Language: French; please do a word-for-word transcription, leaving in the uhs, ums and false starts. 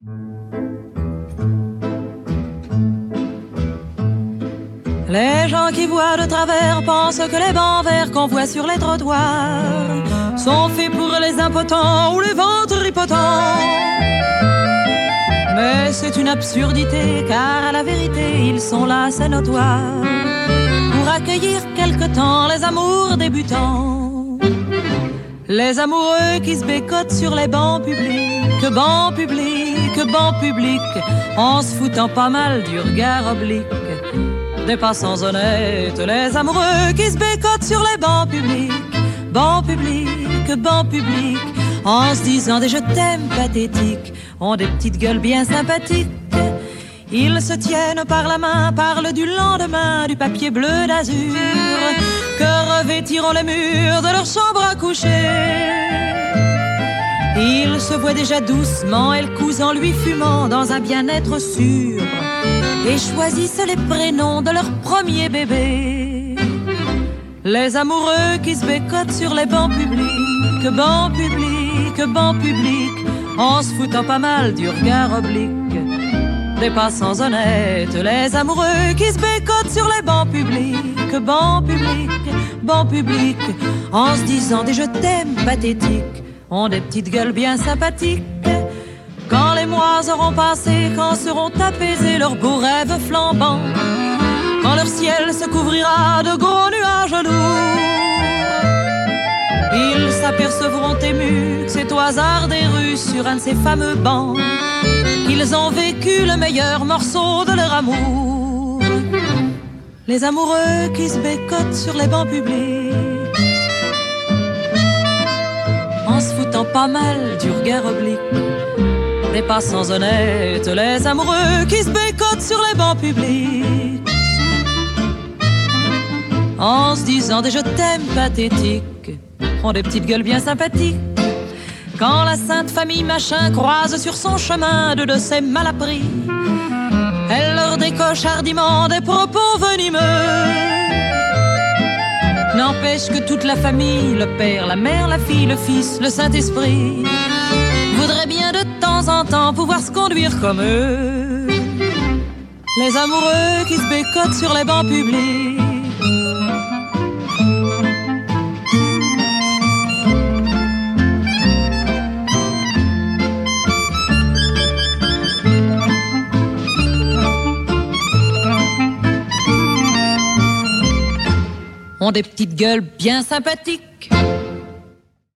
Les gens qui voient de travers pensent que les bancs verts qu'on voit sur les trottoirs sont faits pour les impotents ou les ventripotents. Mais c'est une absurdité, car à la vérité, ils sont là, c'est notoire, pour accueillir quelque temps les amours débutants. Les amoureux qui se bécotent sur les bancs publics, bancs publics, bancs publics, en se foutant pas mal du regard oblique des passants honnêtes. Les amoureux qui se bécotent sur les bancs publics, bancs publics, bancs publics, en se disant des je t'aime pathétiques, ont des petites gueules bien sympathiques. Ils se tiennent par la main, parlent du lendemain, du papier bleu d'azur que revêtiront les murs de leur chambre à coucher. Ils se voient déjà doucement, elle couse en lui fumant dans un bien-être sûr, et choisissent les prénoms de leur premier bébé. Les amoureux qui se bécotent sur les bancs publics, bancs publics, bancs publics, en se foutant pas mal du regard oblique des passants honnêtes. Les amoureux qui se bécotent sur les bancs publics, bancs publics, bancs publics, en se disant des je t'aime pathétiques, ont des petites gueules bien sympathiques. Quand les mois auront passé, quand seront apaisés leurs beaux rêves flambants, quand leur ciel se couvrira de gros nuages lourds, ils s'apercevront émus que c'est au hasard des rues, sur un de ces fameux bancs, qu'ils ont vécu le meilleur morceau de leur amour. Les amoureux qui se bécotent sur les bancs publics, en se foutant pas mal du regard oblique des passants honnêtes. Les amoureux qui se bécotent sur les bancs publics, en se disant des je t'aime pathétiques, ont des petites gueules bien sympathiques. Quand la sainte famille machin croise sur son chemin deux de ces malappris, elle leur décoche hardiment des propos venimeux. N'empêche que toute la famille, le père, la mère, la fille, le fils, le Saint-Esprit, voudrait bien de temps en temps pouvoir se conduire comme eux. Les amoureux qui se bécotent sur les bancs publics, ont des petites gueules bien sympathiques.